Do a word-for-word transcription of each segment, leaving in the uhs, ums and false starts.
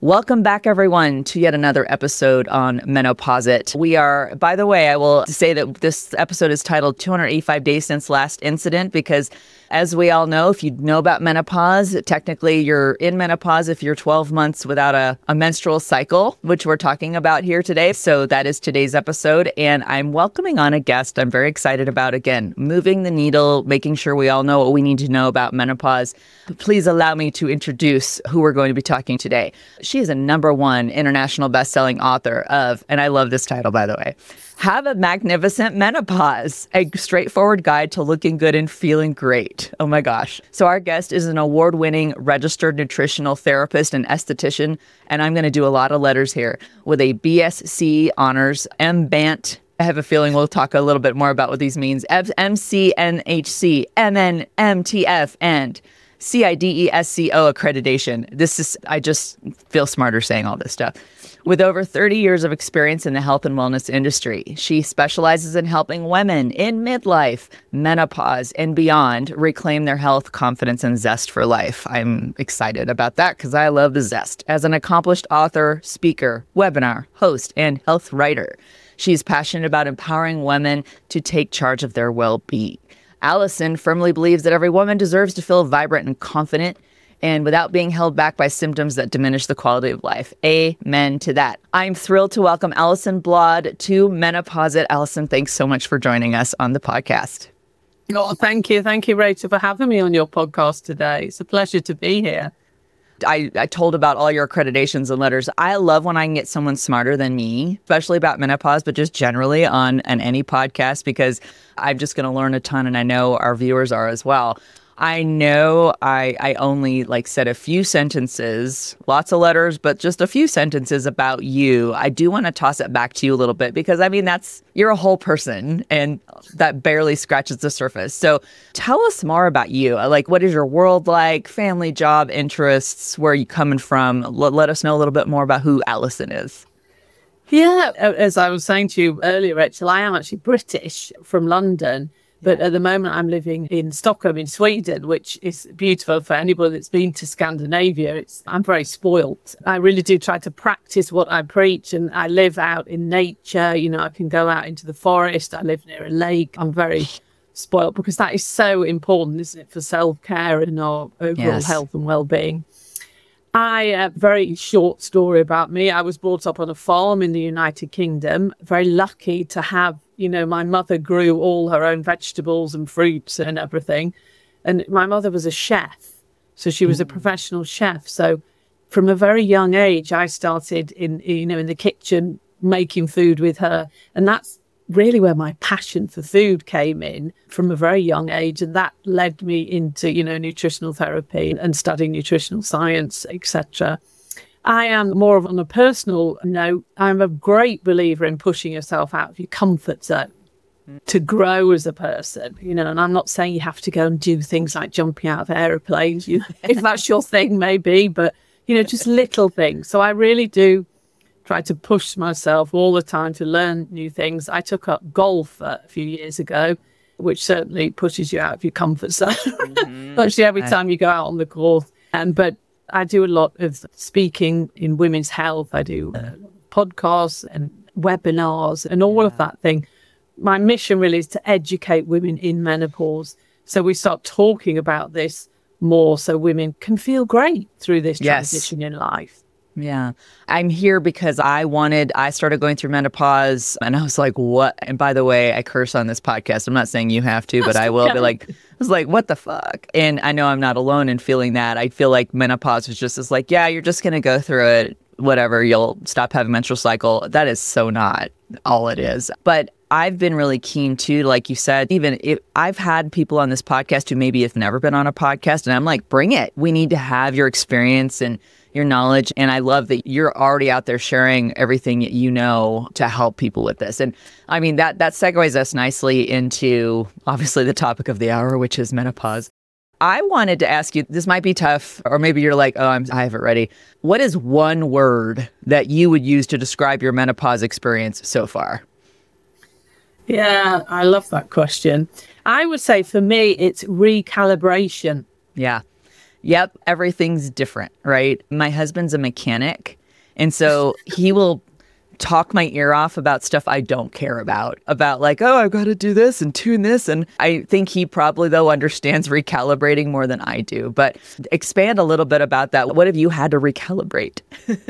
Welcome back, everyone, to yet another episode on Menopause. We are, by the way, I will say that this episode is titled two hundred eighty-five Days Since Last Incident because, as we all know, if you know about menopause, technically you're in menopause if you're twelve months without a, a menstrual cycle, which we're talking about here today. So that is today's episode. And I'm welcoming on a guest I'm very excited about, again, moving the needle, making sure we all know what we need to know about menopause. Please allow me to introduce who we're going to be talking today. She is a number one international best-selling author of, and I love this title, by the way, Have a Magnificent Menopause, a straightforward guide to looking good and feeling great. Oh my gosh. So our guest is an award-winning registered nutritional therapist and esthetician, and I'm going to do a lot of letters here, with a B S c honors, M B A N T. I have a feeling we'll talk a little bit more about what these means. M C N H C, M N M T F, and C I D E S C O accreditation. This is, I just feel smarter saying all this stuff. With over thirty years of experience in the health and wellness industry, she specializes in helping women in midlife, menopause, and beyond reclaim their health, confidence, and zest for life. I'm excited about that because I love the zest. As an accomplished author, speaker, webinar, host, and health writer, she's passionate about empowering women to take charge of their well-being. Allison firmly believes that every woman deserves to feel vibrant and confident and without being held back by symptoms that diminish the quality of life. Amen to that. I'm thrilled to welcome Allison Blodd to Menopause. Allison, thanks so much for joining us on the podcast. Oh, thank you. Thank you, Rachel, for having me on your podcast today. It's a pleasure to be here. I, I told about all your accreditations and letters. I love when I can get someone smarter than me, especially about menopause, but just generally on an any podcast, because I'm just going to learn a ton, and I know our viewers are as well. I know I I only like said a few sentences, lots of letters, but just a few sentences about you. I do want to toss it back to you a little bit because, I mean, that's, you're a whole person and that barely scratches the surface. So tell us more about you. Like, what is your world like? Family, job, interests, where are you coming from? Let, let us know a little bit more about who Allison is. Yeah, as I was saying to you earlier, Rachel, I am actually British from London. But at the moment, I'm living in Stockholm in Sweden, which is beautiful for anybody that's been to Scandinavia. It's, I'm very spoilt. I really do try to practice what I preach, and I live out in nature. You know, I can go out into the forest. I live near a lake. I'm very spoilt because that is so important, isn't it, for self-care and our overall Yes. health and well-being. I, a very short story about me. I was brought up on a farm in the United Kingdom. Very lucky to have, you know, my mother grew all her own vegetables and fruits and everything. And my mother was a chef. So she was a professional chef. So from a very young age, I started in, you know, in the kitchen making food with her. And that's really where my passion for food came in from a very young age. And that led me into, you know, nutritional therapy and studying nutritional science, et cetera. I am more of on a personal note. I'm a great believer in pushing yourself out of your comfort zone to grow as a person, you know, and I'm not saying you have to go and do things like jumping out of airplanes, you know, if that's your thing, maybe, but, you know, just little things. So I really do try to push myself all the time to learn new things. I took up golf uh, a few years ago, which certainly pushes you out of your comfort zone, mm-hmm. Actually every time you go out on the course. And, but I do a lot of speaking in women's health. I do uh, podcasts and webinars and all yeah. of that thing. My mission really is to educate women in menopause. So we start talking about this more so women can feel great through this yes. transition in life. Yeah. I'm here because I wanted, I started going through menopause and I was like, what? And by the way, I curse on this podcast. I'm not saying you have to, but I will be like, I was like, what the fuck? And I know I'm not alone in feeling that. I feel like menopause is just this like, yeah, you're just going to go through it, whatever, you'll stop having menstrual cycle. That is so not all it is. But I've been really keen too, like you said, even if I've had people on this podcast who maybe have never been on a podcast and I'm like, bring it. We need to have your experience and your knowledge. And I love that you're already out there sharing everything that you know to help people with this. And I mean, that, that segues us nicely into obviously the topic of the hour, which is menopause. I wanted to ask you, this might be tough, or maybe you're like, oh, I'm, I have it ready. What is one word that you would use to describe your menopause experience so far? Yeah, I love that question. I would say for me, it's recalibration. Yeah. Yep. Everything's different, right? My husband's a mechanic And so he will talk my ear off about stuff I don't care about, about like, oh, I've got to do this and tune this. And I think he probably, though, understands recalibrating more than I do. But expand a little bit about that. What have you had to recalibrate?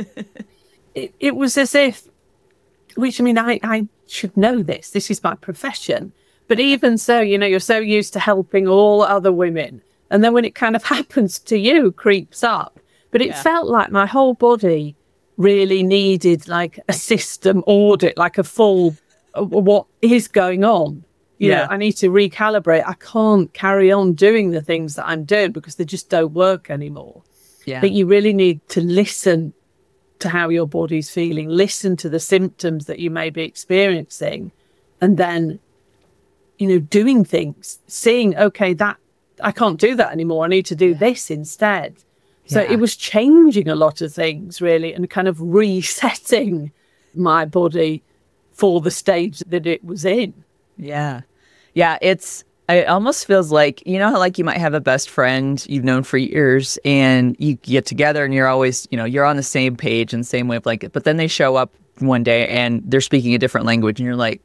it, it was as if, which I mean, I, I should know this. This is my profession. But even so, you know, you're so used to helping all other women. And then when it kind of happens to you, creeps up. But it yeah. felt like my whole body really needed like a system audit, like a full, uh, what is going on? You yeah. know, I need to recalibrate. I can't carry on doing the things that I'm doing because they just don't work anymore. Yeah. But you really need to listen to how your body's feeling, listen to the symptoms that you may be experiencing, and then, you know, doing things, seeing, okay, that I can't do that anymore. I need to do yeah. this instead. So yeah. it was changing a lot of things, really, and kind of resetting my body for the stage that it was in. Yeah. Yeah. It's, it almost feels like, you know, how like you might have a best friend you've known for years and you get together and you're always, you know, you're on the same page and same wavelength, but then they show up one day and they're speaking a different language and you're like,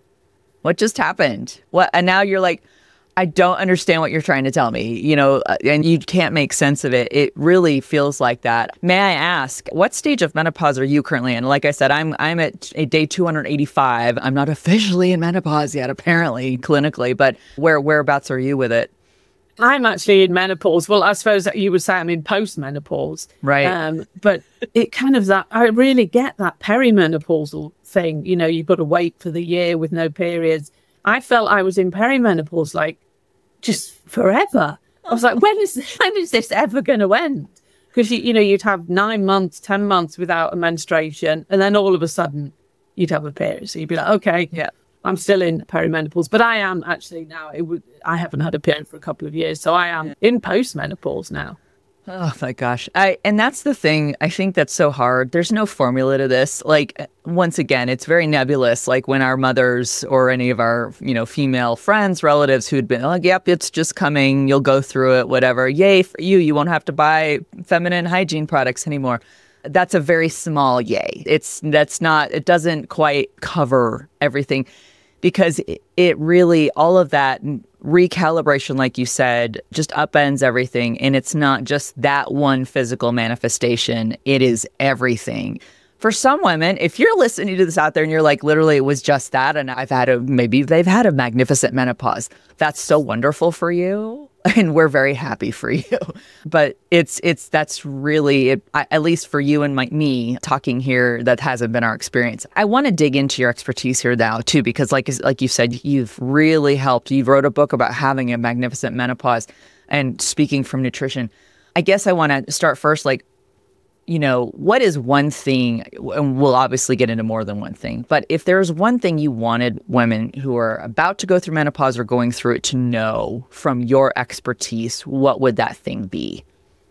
what just happened? What? And now you're like, I don't understand what you're trying to tell me, you know, and you can't make sense of it. It really feels like that. May I ask, what stage of menopause are you currently in? Like I said, I'm I'm at day two hundred eighty-five. I'm not officially in menopause yet, apparently, clinically, but where whereabouts are you with it? I'm actually in menopause. Well, I suppose that you would say I'm in post-menopause. Right. Um, but it kind of that, I really get that perimenopausal thing. You know, you've got to wait for the year with no periods. I felt I was in perimenopause like just forever. I was like, when is when is this ever going to end? Because, you, you know, you'd have nine months, ten months without a menstruation. And then all of a sudden you'd have a period. So you'd be like, okay, yeah, I'm still in perimenopause. But I am actually now, it would, I haven't had a period for a couple of years. So I am yeah. in postmenopause now. Oh my gosh. I and that's the thing. I think that's so hard. There's no formula to this. Like, once again, it's very nebulous. Like when our mothers or any of our, you know, female friends, relatives who'd been like, yep, it's just coming. You'll go through it, whatever. Yay for you. You won't have to buy feminine hygiene products anymore. That's a very small yay. It's that's not, it doesn't quite cover everything because it, it really, all of that recalibration, like you said, just upends everything. And it's not just that one physical manifestation. It is everything. For some women, if you're listening to this out there and you're like, literally, it was just that, and I've had a, maybe they've had a magnificent menopause. That's so wonderful for you. And we're very happy for you. But it's, it's, that's really, it, I, at least for you and my, me talking here, that hasn't been our experience. I want to dig into your expertise here now too, because like, like you said, you've really helped. You wrote a book about having a magnificent menopause and speaking from nutrition. I guess I want to start first, like, you know, what is one thing, and we'll obviously get into more than one thing, but if there's one thing you wanted women who are about to go through menopause or going through it to know from your expertise, what would that thing be?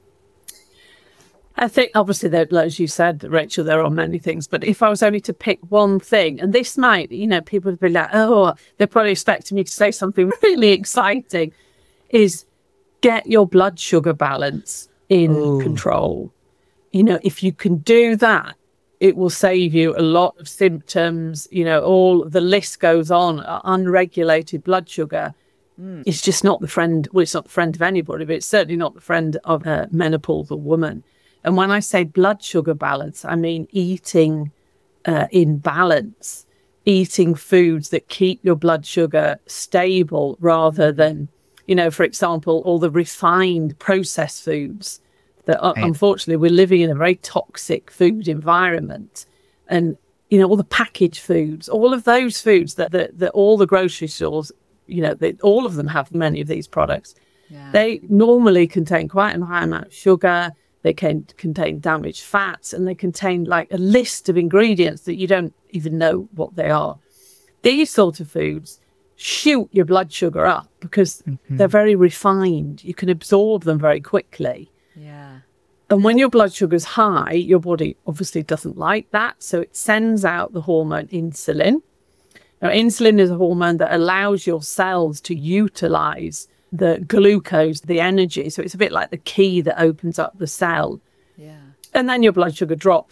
I think, obviously, that, as you said, Rachel, there are many things, but if I was only to pick one thing, and this might, you know, people would be like, oh, they're probably expecting me to say something really exciting, is get your blood sugar balance in Ooh. control. You know, if you can do that, it will save you a lot of symptoms. You know, all the list goes on. Unregulated blood sugar mm. is just not the friend. Well, it's not the friend of anybody, but it's certainly not the friend of a menopausal woman. And when I say blood sugar balance, I mean eating uh, in balance, eating foods that keep your blood sugar stable rather than, you know, for example, all the refined processed foods. That uh, right. Unfortunately, we're living in a very toxic food environment. And, you know, all the packaged foods, all of those foods that, that, that all the grocery stores, you know, they, all of them have many of these products. Yeah. They normally contain quite a high amount of sugar. They can contain damaged fats, and they contain like a list of ingredients that you don't even know what they are. These sort of foods shoot your blood sugar up because mm-hmm. they're very refined. You can absorb them very quickly. Yeah. And when your blood sugar's high, your body obviously doesn't like that. So it sends out the hormone insulin. Now, insulin is a hormone that allows your cells to utilize the glucose, the energy. So it's a bit like the key that opens up the cell. Yeah. And then your blood sugar drops. But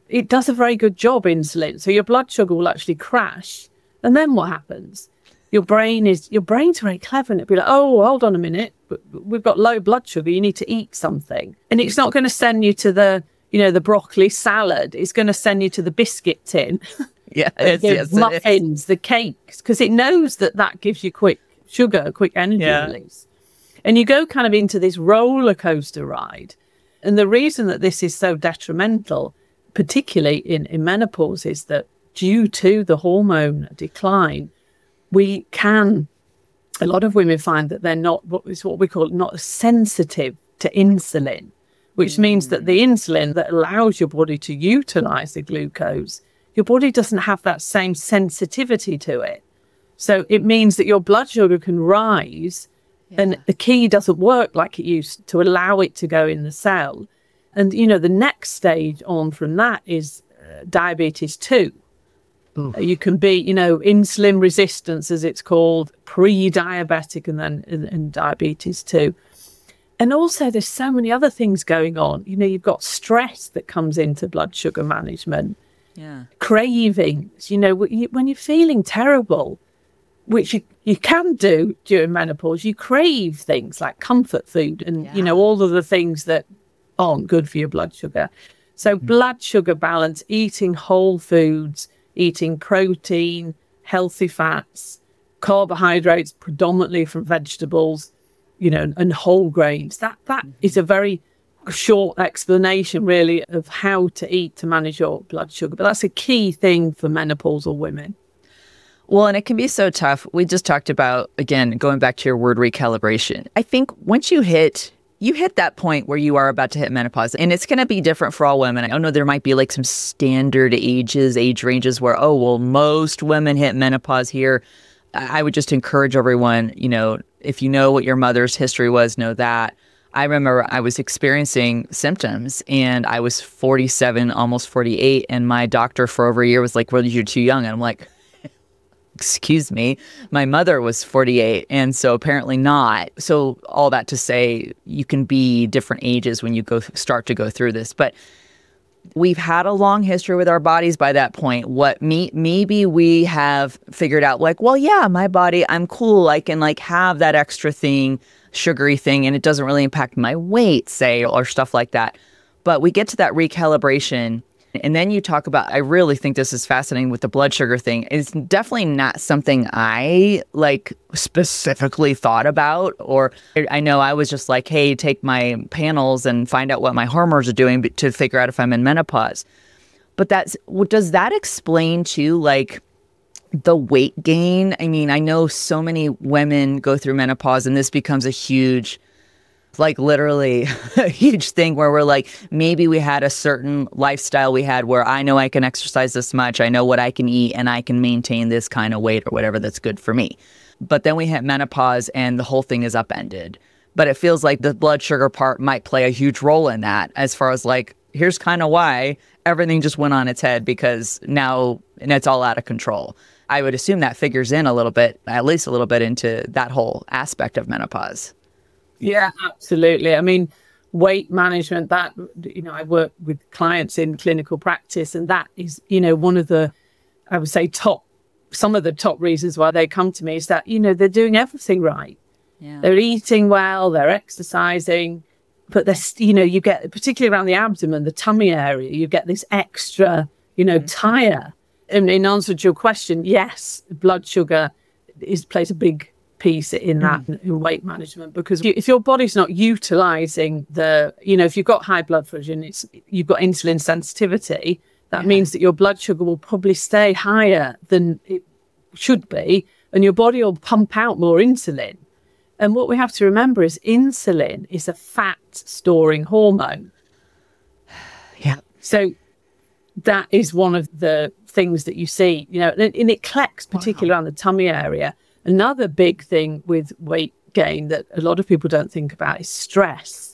it does a very good job, insulin. So your blood sugar will actually crash. And then what happens? Your brain is, your brain's very clever, and it'll be like, oh, hold on a minute. We've got low blood sugar. You need to eat something. And it's not going to send you to the, you know, the broccoli salad. It's going to send you to the biscuit tin. Yeah, the yes, muffins, the cakes, because it knows that that gives you quick sugar, quick energy yeah. release. And you go kind of into this roller coaster ride. And the reason that this is so detrimental, particularly in, in menopause, is that due to the hormone decline, we can, a lot of women find that they're not, what is what we call not sensitive to insulin, which mm. means that the insulin that allows your body to utilize the glucose, your body doesn't have that same sensitivity to it. So it means that your blood sugar can rise yeah. and the key doesn't work like it used to allow it to go in the cell. And, you know, the next stage on from that is uh, diabetes two. Uh, you can be, you know, insulin resistance, as it's called, pre-diabetic, and then and, and diabetes two. And also there's so many other things going on. You know, you've got stress that comes into blood sugar management. Yeah. Cravings, you know, when you're feeling terrible, which you, you can do during menopause, you crave things like comfort food and, yeah. you know, all of the things that aren't good for your blood sugar. So mm. blood sugar balance, eating whole foods, eating protein, healthy fats, carbohydrates predominantly from vegetables, you know, and whole grains. That that mm. is a very short explanation, really, of how to eat to manage your blood sugar. But that's a key thing for menopausal women. Well, and it can be so tough. We just talked about, again, going back to your word recalibration. I think once you hit, you hit that point where you are about to hit menopause, and it's going to be different for all women. I don't know, there might be like some standard ages, age ranges where, oh, well, most women hit menopause here. I would just encourage everyone, you know, if you know what your mother's history was, know that. I remember I was experiencing symptoms and I was forty-seven, almost forty-eight. And my doctor for over a year was like, well, you're too young. And I'm like, excuse me, my mother was forty-eight. And so apparently not. So all that to say, you can be different ages when you go start to go through this. But we've had a long history with our bodies by that point. What me, maybe we have figured out like, well, yeah, my body, I'm cool. I can like have that extra thing, sugary thing, and it doesn't really impact my weight, say, or stuff like that. But we get to that recalibration. And then you talk about, I really think this is fascinating with the blood sugar thing. It's definitely not something I like specifically thought about, or I know I was just like, hey, take my panels and find out what my hormones are doing to figure out if I'm in menopause. But that's, does that explain too, like the weight gain? I mean, I know so many women go through menopause and this becomes a huge, like literally a huge thing where we're like, maybe we had a certain lifestyle we had where I know I can exercise this much, I know what I can eat, and I can maintain this kind of weight or whatever that's good for me. But then we hit menopause and the whole thing is upended. But it feels like the blood sugar part might play a huge role in that, as far as like, here's kind of why everything just went on its head, because now and it's all out of control. I would assume that figures in a little bit, at least a little bit, into that whole aspect of menopause. Yeah, absolutely. I mean, weight management, that, you know, I work with clients in clinical practice, and that is, you know, one of the, I would say top, some of the top reasons why they come to me is that, you know, they're doing everything right. Yeah. They're eating well, they're exercising, but there's, you know, you get, particularly around the abdomen, the tummy area, you get this extra, you know, mm-hmm. tire. And in answer to your question, yes, blood sugar is plays a big piece in that mm. in weight management, because if your body's not utilizing the, you know, if you've got high blood pressure and it's, you've got insulin sensitivity, that yeah. means that your blood sugar will probably stay higher than it should be, and your body will pump out more insulin. And what we have to remember is insulin is a fat storing hormone. Yeah. So that is one of the things that you see, you know, and, and it collects particularly wow. around the tummy area. Another big thing with weight gain that a lot of people don't think about is stress.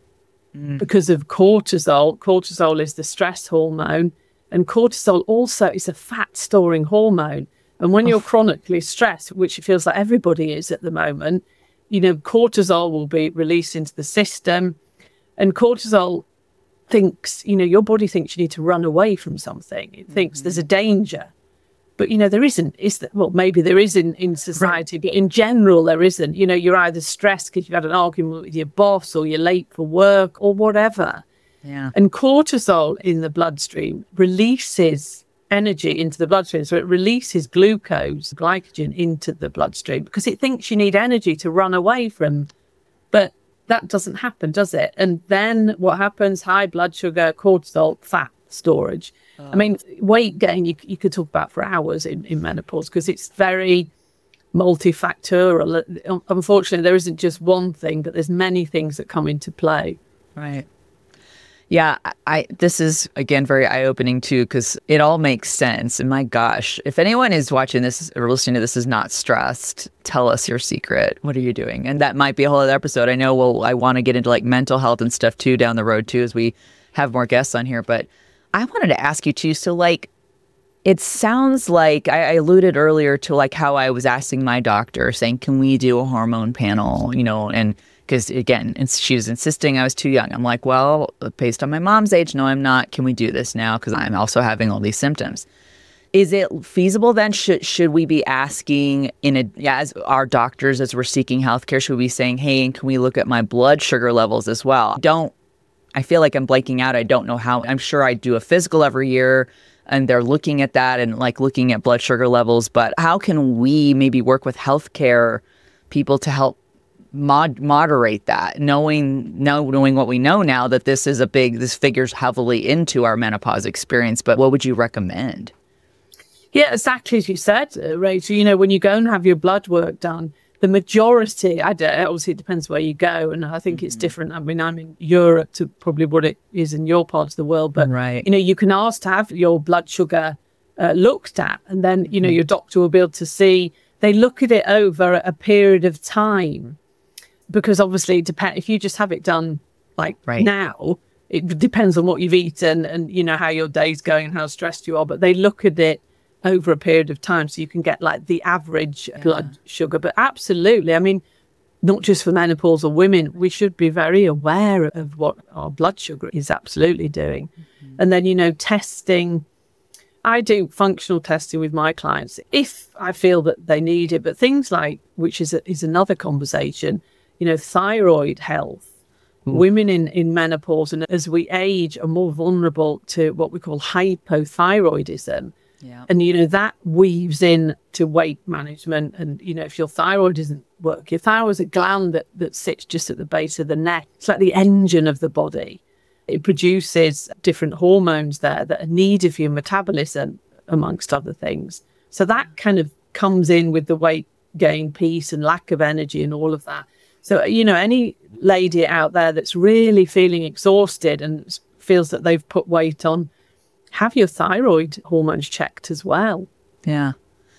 Mm. Because of cortisol. Cortisol is the stress hormone, and cortisol also is a fat storing hormone. And when you're chronically stressed, which it feels like everybody is at the moment, you know, cortisol will be released into the system. And cortisol thinks, you know, your body thinks you need to run away from something. It thinks mm-hmm. there's a danger. But, you know, there isn't. Is that, well, maybe there is in, in society, right. but in general, there isn't. You know, you're either stressed because you've had an argument with your boss, or you're late for work, or whatever. Yeah. And cortisol in the bloodstream releases energy into the bloodstream. So it releases glucose, glycogen into the bloodstream because it thinks you need energy to run away from. But that doesn't happen, does it? And then what happens? High blood sugar, cortisol, fat storage. Oh. I mean, weight gain, you, you could talk about for hours in, in menopause because it's very multifactorial. Unfortunately, there isn't just one thing, but there's many things that come into play. Right. Yeah, I. This is, again, very eye-opening, too, because it all makes sense. And my gosh, if anyone is watching this or listening to this is not stressed, tell us your secret. What are you doing? And that might be a whole other episode. I know, well, I want to get into like mental health and stuff, too, down the road, too, as we have more guests on here. But I wanted to ask you, too, so like, it sounds like I, I alluded earlier to like how I was asking my doctor saying, can we do a hormone panel, you know, and because, again, she was insisting I was too young. I'm like, well, based on my mom's age, no, I'm not. Can we do this now? Because I'm also having all these symptoms. Is it feasible then? Should should we be asking, in a, yeah, as our doctors, as we're seeking healthcare, should we be saying, hey, and can we look at my blood sugar levels as well? Don't, I feel like I'm blanking out. I don't know how. I'm sure I do a physical every year, and they're looking at that and like looking at blood sugar levels. But how can we maybe work with healthcare people to help Mod, moderate that, knowing know, knowing what we know now, that this is a big, this figures heavily into our menopause experience. But what would you recommend? Yeah, exactly as you said, uh, Rachel. You know, when you go and have your blood work done, the majority, I don't, obviously it depends where you go, and I think mm-hmm. it's different. I mean, I'm in Europe to probably what it is in your part of the world, but right. you know, you can ask to have your blood sugar uh, looked at, and then you know mm-hmm. your doctor will be able to see. They look at it over a period of time. Because obviously, it depend, if you just have it done like right. now, it depends on what you've eaten and, you know, how your day's going and how stressed you are. But they look at it over a period of time so you can get like the average yeah. blood sugar. But absolutely, I mean, not just for menopausal women, we should be very aware of what our blood sugar is absolutely doing. Mm-hmm. And then, you know, testing. I do functional testing with my clients if I feel that they need it. But things like, which is a, is another conversation, you know, thyroid health. Ooh. Women in, in menopause and as we age are more vulnerable to what we call hypothyroidism. Yeah. And, you know, that weaves in to weight management. And, you know, if your thyroid doesn't work, your thyroid is a gland that, that sits just at the base of the neck. It's like the engine of the body. It produces different hormones there that are needed for your metabolism, amongst other things. So that kind of comes in with the weight gain piece and lack of energy and all of that. So, you know, any lady out there that's really feeling exhausted and feels that they've put weight on, have your thyroid hormones checked as well. Yeah.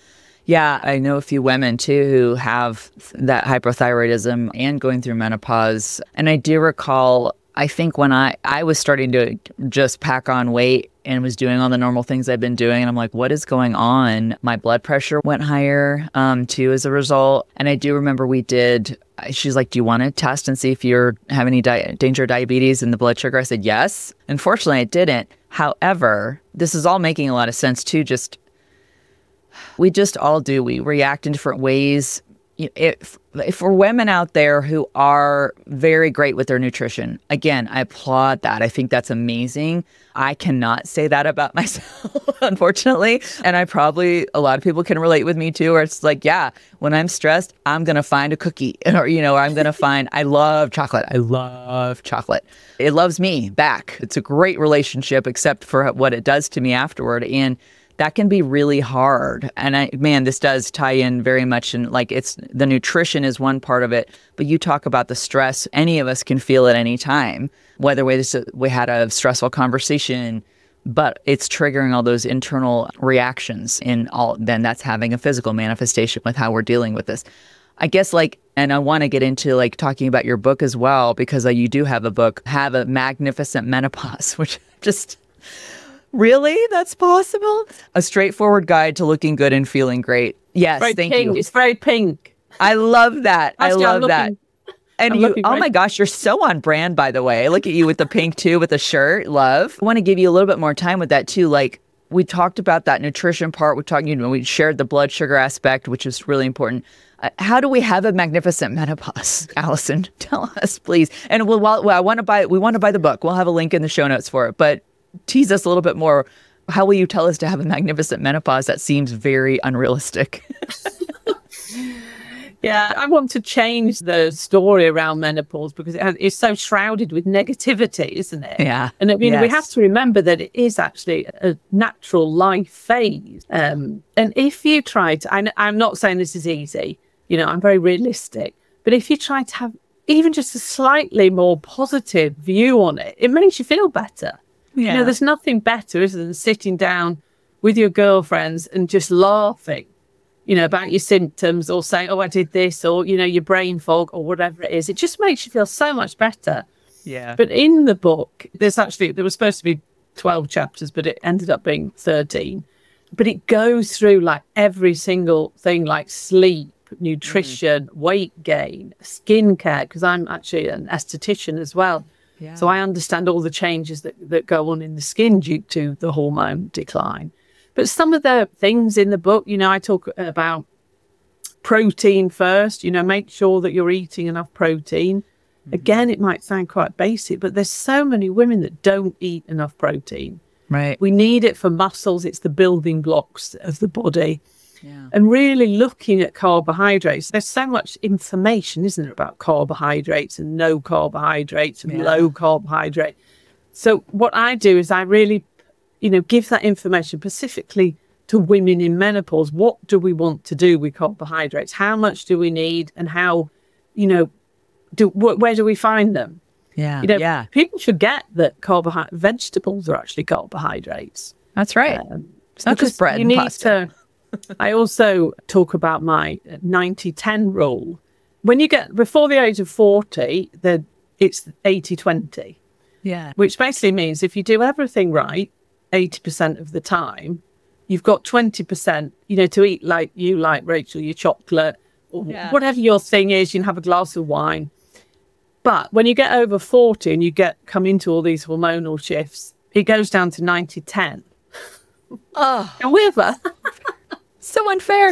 Yeah, I know a few women, too, who have that hypothyroidism and going through menopause. And I do recall, I think when I, I was starting to just pack on weight and was doing all the normal things I've been doing, and I'm like, what is going on? My blood pressure went higher, um, too, as a result. And I do remember we did, she's like, do you want to test and see if you're have any di- danger of diabetes in the blood sugar? I said, yes. Unfortunately, I didn't. However, this is all making a lot of sense, too. Just, we just all do. We react in different ways. If, if for women out there who are very great with their nutrition, again, I applaud that. I think that's amazing. I cannot say that about myself, unfortunately. And I probably, a lot of people can relate with me too, where it's like, yeah, when I'm stressed, I'm going to find a cookie or, you know, I'm going to find, I love chocolate. I love chocolate. It loves me back. It's a great relationship, except for what it does to me afterward. And that can be really hard. And I, man, this does tie in very much in like it's the nutrition is one part of it, but you talk about the stress. Any of us can feel at any time, whether we, just, we had a stressful conversation, but it's triggering all those internal reactions in all, then that's having a physical manifestation with how we're dealing with this. I guess like, and I want to get into like talking about your book as well, because uh, you do have a book, Have a Magnificent Menopause, which just... Really? That's possible? A straightforward guide to looking good and feeling great. Yes, very thank pink. you. It's very pink. I love that. I love that. And I'm you, looking oh right- my gosh, you're so on brand, by the way. Look at you with the pink too, with the shirt. Love. I want to give you a little bit more time with that too. Like we talked about that nutrition part. We talked, you know, we shared the blood sugar aspect, which is really important. Uh, how do we have a magnificent menopause, Allison? Tell us, please. And we'll, well, well, I want to buy, we want to buy the book. We'll have a link in the show notes for it, but tease us a little bit more. How will you tell us to have a magnificent menopause? That seems very unrealistic. Yeah, I want to change the story around menopause because it has, it's so shrouded with negativity, isn't it? Yeah. And I mean, Yes. we have to remember that it is actually a natural life phase. Um, and if you try to, I, I'm not saying this is easy, you know, I'm very realistic, but if you try to have even just a slightly more positive view on it, it makes you feel better. Yeah. You know, there's nothing better, is there, than sitting down with your girlfriends and just laughing, you know, about your symptoms or saying, oh, I did this, or, you know, your brain fog or whatever it is. It just makes you feel so much better. Yeah. But in the book, there's actually, there was supposed to be twelve chapters, but it ended up being thirteen. But it goes through like every single thing, like sleep, nutrition, mm. weight gain, skincare, because I'm actually an esthetician as well. Yeah. So I understand all the changes that, that go on in the skin due to the hormone decline. But some of the things in the book, you know, I talk about protein first, you know, make sure that you're eating enough protein. Mm-hmm. Again, it might sound quite basic, but there's so many women that don't eat enough protein. Right. We need it for muscles. It's the building blocks of the body. Yeah. And really looking at carbohydrates. There's so much information, isn't there, about carbohydrates and no carbohydrates and yeah. low carbohydrate. So what I do is I really, you know, give that information specifically to women in menopause. What do we want to do with carbohydrates? How much do we need? And how, you know, do wh- where do we find them? Yeah, you know, yeah. People should get that carbohydrate vegetables are actually carbohydrates. That's right. Um, it's not just bread and pasta. To, I also talk about my ninety ten rule. When you get before the age of forty, the it's eighty twenty. Yeah. Which basically means if you do everything right, eighty percent of the time, you've got twenty percent, you know, to eat like you like, Rachel, your chocolate, or yeah. whatever your thing is, you can have a glass of wine. But when you get over forty and you get come into all these hormonal shifts, it goes down to ninety ten. Oh. However, so unfair.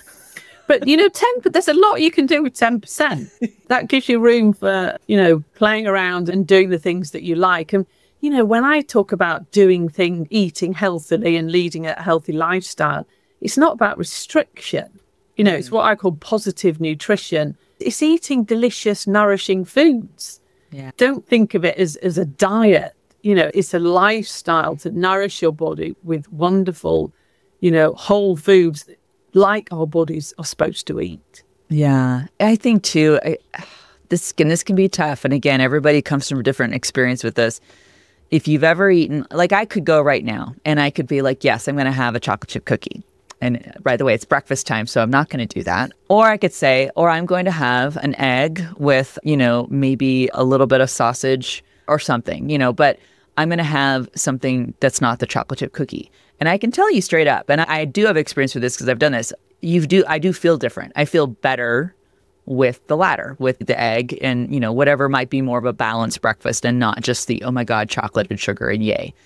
But, you know, ten, but there's a lot you can do with ten percent. That gives you room for, you know, playing around and doing the things that you like. And, you know, when I talk about doing things, eating healthily and leading a healthy lifestyle, it's not about restriction. You know, mm. it's what I call positive nutrition. It's eating delicious, nourishing foods. Yeah. Don't think of it as, as a diet. You know, it's a lifestyle to nourish your body with wonderful, you know, whole foods like our bodies are supposed to eat. Yeah, I think too, I, this, and this can be tough. And again, everybody comes from a different experience with this. If you've ever eaten, like I could go right now and I could be like, yes, I'm going to have a chocolate chip cookie. And by the way, it's breakfast time, so I'm not going to do that. Or I could say, or I'm going to have an egg with, you know, maybe a little bit of sausage or something, you know, but I'm going to have something that's not the chocolate chip cookie. And I can tell you straight up, and I do have experience with this because I've done this. You do, I do feel different. I feel better with the latter, with the egg and, you know, whatever might be more of a balanced breakfast and not just the, oh my God, chocolate and sugar and yay.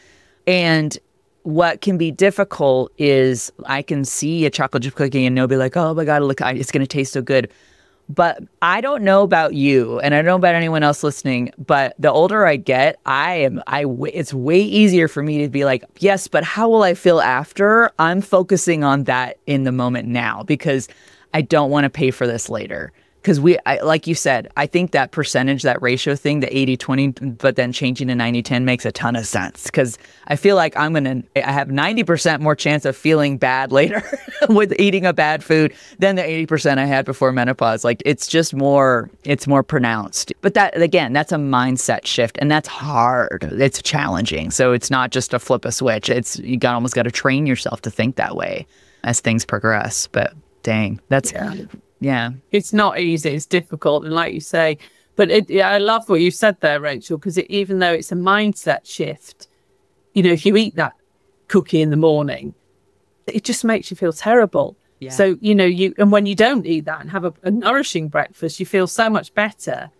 And what can be difficult is I can see a chocolate chip cookie and they'll be like, oh my God, look, it's going to taste so good. But I don't know about you, and I don't know about anyone else listening, but the older I get, I am, I, it's way easier for me to be like, yes, but how will I feel after? I'm focusing on that in the moment now because I don't want to pay for this later. Because we, I, like you said, I think that percentage, that ratio thing, the eighty twenty, but then changing to ninety ten makes a ton of sense. Because I feel like I'm going to, I have ninety percent more chance of feeling bad later with eating a bad food than the eighty percent I had before menopause. Like it's just more, it's more pronounced. But that, again, that's a mindset shift and that's hard. It's challenging. So it's not just a flip a switch. It's, you got almost got to train yourself to think that way as things progress. But dang, that's... Yeah. Yeah. It's not easy. It's difficult. And like you say, but it, yeah, I love what you said there, Rachel, because it, even though it's a mindset shift, you know, if you eat that cookie in the morning, it just makes you feel terrible. Yeah. So, you know, you, and when you don't eat that and have a, a nourishing breakfast, you feel so much better.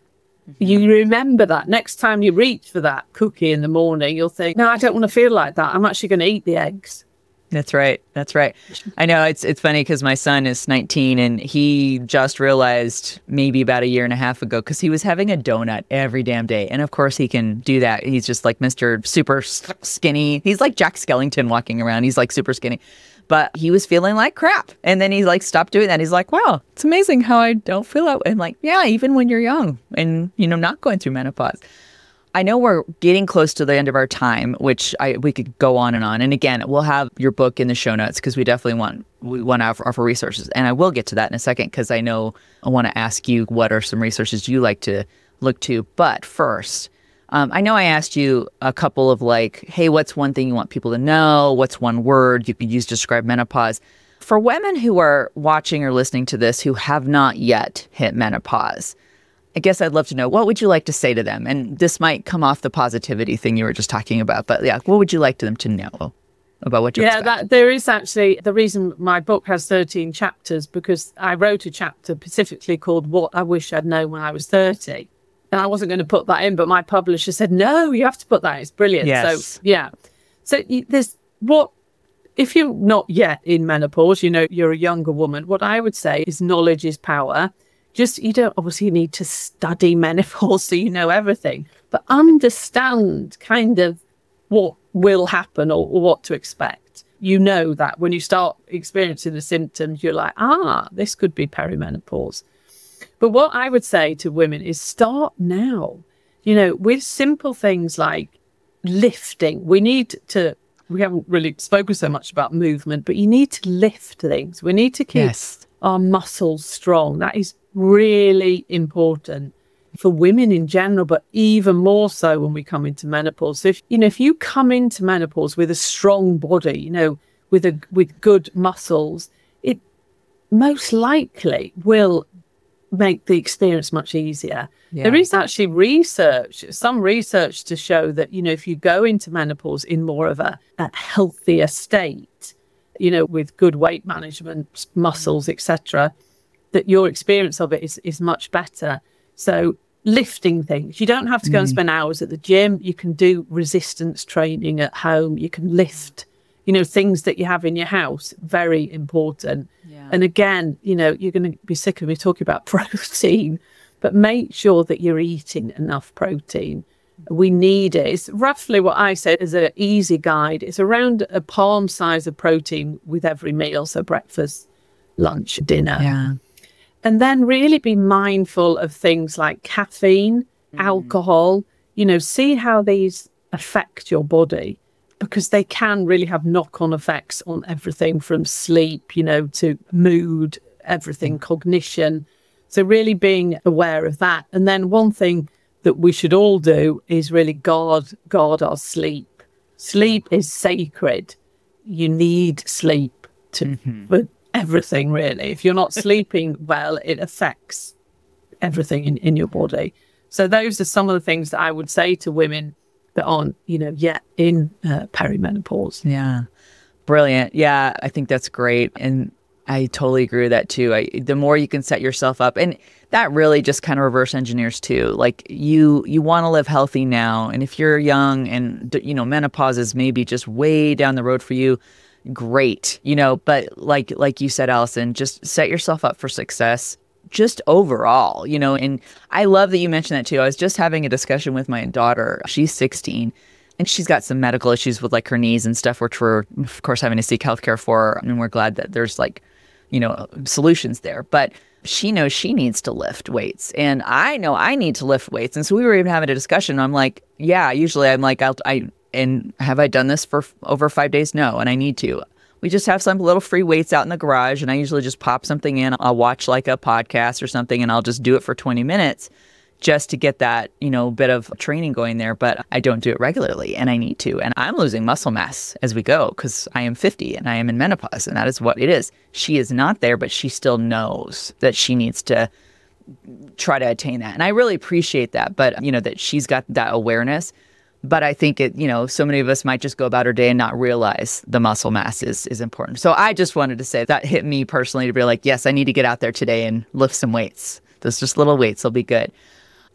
You remember that. Next time you reach for that cookie in the morning, you'll think, no, I don't want to feel like that. I'm actually going to eat the eggs. That's right. That's right. I know it's it's funny because my son is nineteen and he just realized maybe about a year and a half ago because he was having a donut every damn day. And of course he can do that. He's just like Mister Super Skinny. He's like Jack Skellington walking around. He's like super skinny. But he was feeling like crap. And then he like stopped doing that. He's like, wow, it's amazing how I don't feel that way. I'm like, yeah, even when you're young and, you know, not going through menopause. I know we're getting close to the end of our time, which I we could go on and on. And again, we'll have your book in the show notes because we definitely want we want to offer, offer resources. And I will get to that in a second because I know I want to ask you what are some resources you like to look to. But first, um, I know I asked you a couple of like, hey, what's one thing you want people to know? What's one word you could use to describe menopause? For women who are watching or listening to this who have not yet hit menopause, I guess I'd love to know, what would you like to say to them? And this might come off the positivity thing you were just talking about, but yeah, what would you like to them to know about what you yeah, expect? that there is actually the reason my book has thirteen chapters, because I wrote a chapter specifically called What I Wish I'd Known When I Was thirty. And I wasn't going to put that in, but my publisher said, no, you have to put that in. It's brilliant. Yes. So, yeah. So there's what, if you're not yet in menopause, you know, you're a younger woman, what I would say is knowledge is power. Just, you don't obviously need to study menopause so you know everything, but understand kind of what will happen or, or what to expect. You know that when you start experiencing the symptoms, you're like, ah, this could be perimenopause. But what I would say to women is start now, you know, with simple things like lifting. We need to, we haven't really spoken so much about movement, but you need to lift things. We need to keep yes. our muscles strong. That is really important for women in general, but even more so when we come into menopause. So if, you know, if you come into menopause with a strong body, you know, with a with good muscles, it most likely will make the experience much easier. Yeah. There is actually research, some research to show that, you know, if you go into menopause in more of a, a healthier state, you know, with good weight management, muscles, et cetera, that your experience of it is, is much better. So lifting things, you don't have to go mm. and spend hours at the gym. You can do resistance training at home. You can lift, you know, things that you have in your house. Very important. Yeah. And again, you know, you're going to be sick of me talking about protein, but make sure that you're eating enough protein. We need it. It's roughly what I said is an easy guide. It's around a palm size of protein with every meal. So breakfast, lunch, dinner. Yeah. And then really be mindful of things like caffeine, mm. alcohol, you know, see how these affect your body, because they can really have knock-on effects on everything from sleep, you know, to mood, everything, mm. cognition. So really being aware of that. And then one thing that we should all do is really guard, guard our sleep. Sleep is sacred. You need sleep to, mm-hmm. for everything, really. If you're not sleeping well, it affects everything in, in your body. So those are some of the things that I would say to women that aren't, you know, yet in uh, perimenopause. Yeah. Brilliant. Yeah, I think that's great. And I totally agree with that too. I, the more you can set yourself up, and that really just kind of reverse engineers too. Like you, you want to live healthy now. And if you're young and, you know, menopause is maybe just way down the road for you, great, you know, but like, like you said, Allison, just set yourself up for success just overall, you know. And I love that you mentioned that too. I was just having a discussion with my daughter. She's sixteen and she's got some medical issues with like her knees and stuff, which we're of course having to seek healthcare for. And we're glad that there's like, you know, solutions there, but she knows she needs to lift weights and I know I need to lift weights. And so we were even having a discussion. I'm like, yeah, usually I'm like, I'll, I, and have I done this for f- over five days? No. And I need to. We just have some little free weights out in the garage and I usually just pop something in. I'll watch like a podcast or something and I'll just do it for twenty minutes just to get that, you know, bit of training going there. But I don't do it regularly and I need to. And I'm losing muscle mass as we go because I am fifty and I am in menopause and that is what it is. She is not there, but she still knows that she needs to try to attain that. And I really appreciate that. But, you know, that she's got that awareness. But I think it, you know, so many of us might just go about our day and not realize the muscle mass is, is important. So I just wanted to say that hit me personally to be like, yes, I need to get out there today and lift some weights. Those just little weights will be good.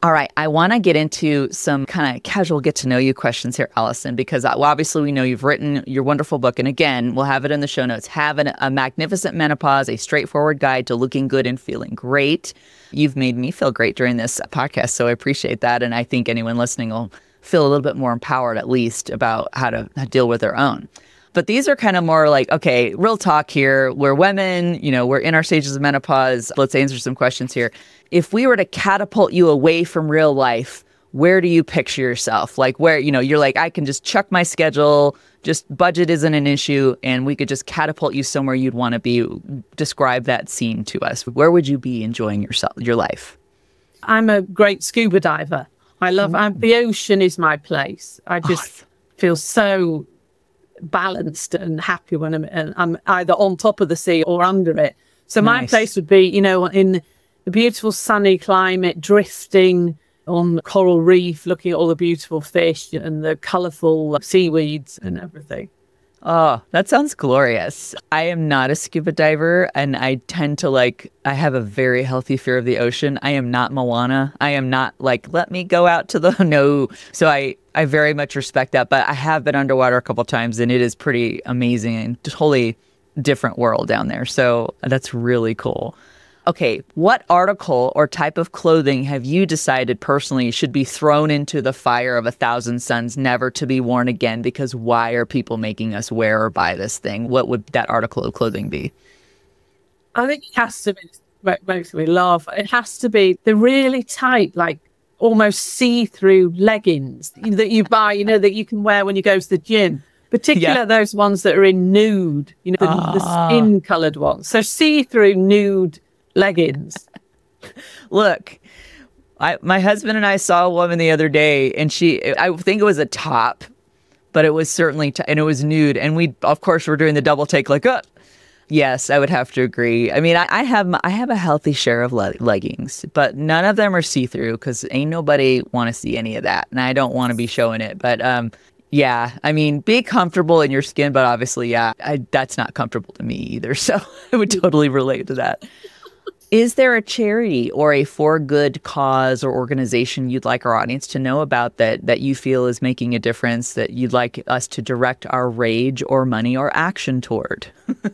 All right, I want to get into some kind of casual get to know you questions here, Allison, because well, obviously we know you've written your wonderful book. And again, we'll have it in the show notes. Have an, a Magnificent Menopause, a straightforward guide to looking good and feeling great. You've made me feel great during this podcast, so I appreciate that. And I think anyone listening will feel a little bit more empowered, at least, about how to deal with their own. But these are kind of more like, okay, real talk here. We're women, you know, we're in our stages of menopause. Let's answer some questions here. If we were to catapult you away from real life, where do you picture yourself? Like where, you know, you're like, I can just chuck my schedule, just budget isn't an issue, and we could just catapult you somewhere you'd want to be. Describe that scene to us. Where would you be enjoying yourself, your life? I'm a great scuba diver. I love, I'm, the ocean is my place. I just oh. feel so balanced and happy when I'm, and I'm either on top of the sea or under it. So nice. My place would be, you know, in the beautiful sunny climate, drifting on coral reef, looking at all the beautiful fish and the colourful seaweeds and everything. Oh, that sounds glorious. I am not a scuba diver, and I tend to like, I have a very healthy fear of the ocean. I am not Moana. I am not like, let me go out to the, no. So I, I very much respect that, but I have been underwater a couple times, and it is pretty amazing and totally different world down there. So that's really cool. Okay, what article or type of clothing have you decided personally should be thrown into the fire of a thousand suns, never to be worn again? Because why are people making us wear or buy this thing? What would that article of clothing be? I think it has to be, makes me laugh. It has to be the really tight, like almost see-through leggings that you buy, you know, that you can wear when you go to the gym. Particularly yeah. those ones that are in nude, you know, the, oh. the skin-coloured ones. So see-through nude leggings. Look, I, my husband and I saw a woman the other day, and she, I think it was a top, but it was certainly, t- and it was nude. And we, of course, were doing the double take like, oh, yes, I would have to agree. I mean, I, I have I have a healthy share of le- leggings, but none of them are see-through because ain't nobody want to see any of that. And I don't want to be showing it. But um, yeah, I mean, be comfortable in your skin, but obviously, yeah, I, that's not comfortable to me either. So I would totally relate to that. Is there a charity or a for good cause or organization you'd like our audience to know about that that you feel is making a difference, that you'd like us to direct our rage or money or action toward?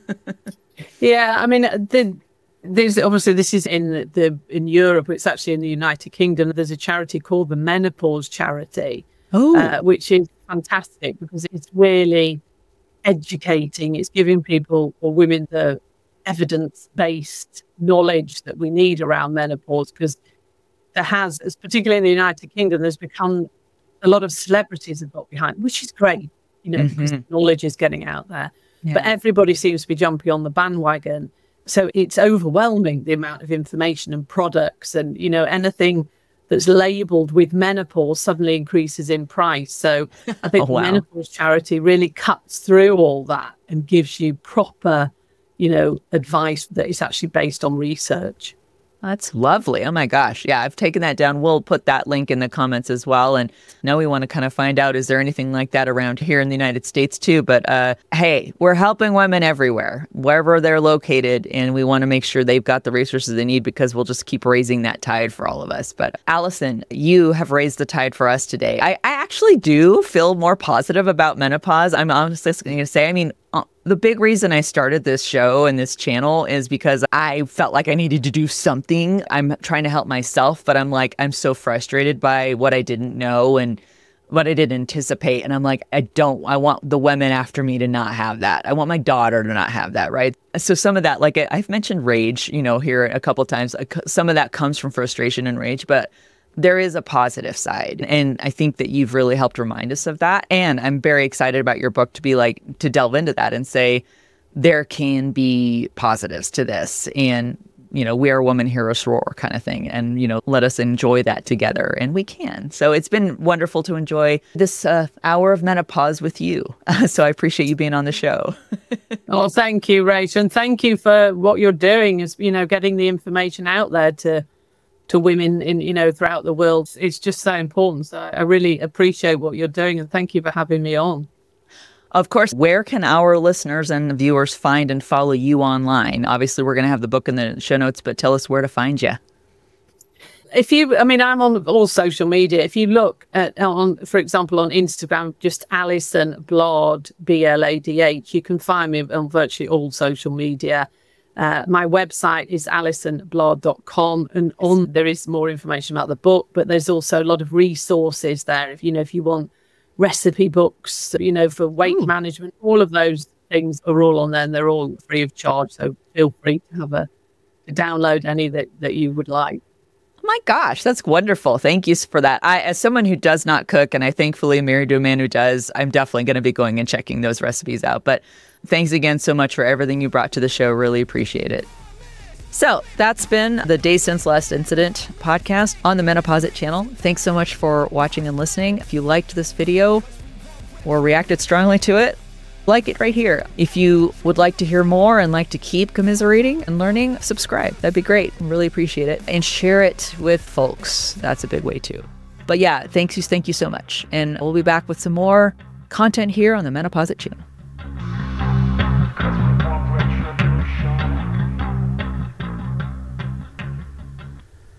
Yeah, I mean, the, there's obviously this is in the, the in Europe. It's actually in the United Kingdom. There's a charity called the Menopause Charity, oh. uh, which is fantastic because it's really educating. It's giving people or women the evidence-based knowledge that we need around menopause, because there has, particularly in the United Kingdom, there's become a lot of celebrities have got behind, which is great, you know, mm-hmm. because knowledge is getting out there. Yeah. But everybody seems to be jumping on the bandwagon. So it's overwhelming, the amount of information and products, and, you know, anything that's labeled with menopause suddenly increases in price. So I think oh, wow. the Menopause Charity really cuts through all that and gives you proper, you know, advice that is actually based on research. That's lovely. Oh my gosh. Yeah, I've taken that down. We'll put that link in the comments as well. And now we want to kind of find out, is there anything like that around here in the United States too? But uh, hey, we're helping women everywhere, wherever they're located. And we want to make sure they've got the resources they need, because we'll just keep raising that tide for all of us. But Allison, you have raised the tide for us today. I, I actually do feel more positive about menopause. I'm honestly going to say, I mean, uh, the big reason I started this show and this channel is because I felt like I needed to do something. I'm trying to help myself, but I'm like, I'm so frustrated by what I didn't know and what I didn't anticipate. And I'm like, I don't, I want the women after me to not have that. I want my daughter to not have that, right? So some of that, like I've mentioned rage, you know, here a couple of times, some of that comes from frustration and rage, but there is a positive side. And I think that you've really helped remind us of that. And I'm very excited about your book to be like, to delve into that and say, there can be positives to this. And, you know, we are woman heroes roar kind of thing. And, you know, let us enjoy that together. And we can. So it's been wonderful to enjoy this uh, hour of menopause with you. So I appreciate you being on the show. Oh, thank you, Rach. And thank you for what you're doing, is, you know, getting the information out there to to women in, you know, throughout the world. It's just so important. So I really appreciate what you're doing, and thank you for having me on. Of course, where can our listeners and viewers find and follow you online? Obviously, we're going to have the book in the show notes, but tell us where to find you. if you, I mean, I'm on all social media. If you look at, on, for example, on Instagram, just Alison Bladh, B L A D H, you can find me on virtually all social media. Uh, my website is alison bladh dot com, and on there is more information about the book, but there's also a lot of resources there. If you know, if you want recipe books, you know, for weight Ooh. management, all of those things are all on there, and they're all free of charge. So feel free to have a to download any that, that you would like. Oh my gosh, that's wonderful. Thank you for that. I, as someone who does not cook, and I thankfully am married to a man who does, I'm definitely going to be going and checking those recipes out. But thanks again so much for everything you brought to the show. Really appreciate it. So that's been the Days Since Last Incident podcast on the Menopause channel. Thanks so much for watching and listening. If you liked this video or reacted strongly to it, like it right here. If you would like to hear more and like to keep commiserating and learning, subscribe. That'd be great. Really appreciate it. And share it with folks. That's a big way too. But yeah, thanks you, thank you so much. And we'll be back with some more content here on the Menopause channel.